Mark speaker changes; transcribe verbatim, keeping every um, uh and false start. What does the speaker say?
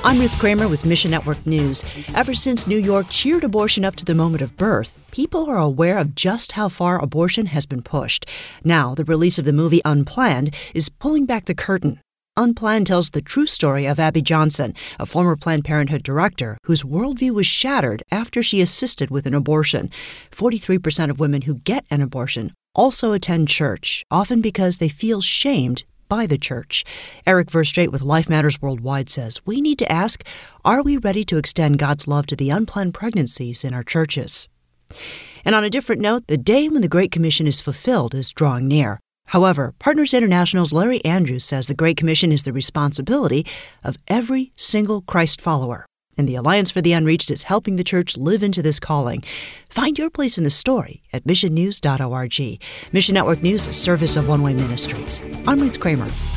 Speaker 1: I'm Ruth Kramer with Mission Network News. Ever since New York cheered abortion up to the moment of birth, people are aware of just how far abortion has been pushed. Now, the release of the movie Unplanned is pulling back the curtain. Unplanned tells the true story of Abby Johnson, a former Planned Parenthood director whose worldview was shattered after she assisted with an abortion. forty-three percent of women who get an abortion also attend church, often because they feel shamed by the church. Eric Verstrate with Life Matters Worldwide says we need to ask, are we ready to extend God's love to the unplanned pregnancies in our churches? And on a different note, the day when the Great Commission is fulfilled is drawing near. However, Partners International's Larry Andrews says the Great Commission is the responsibility of every single Christ follower. And the Alliance for the Unreached is helping the church live into this calling. Find your place in the story at mission news dot org. Mission Network News, a service of One Way Ministries. I'm Ruth Kramer.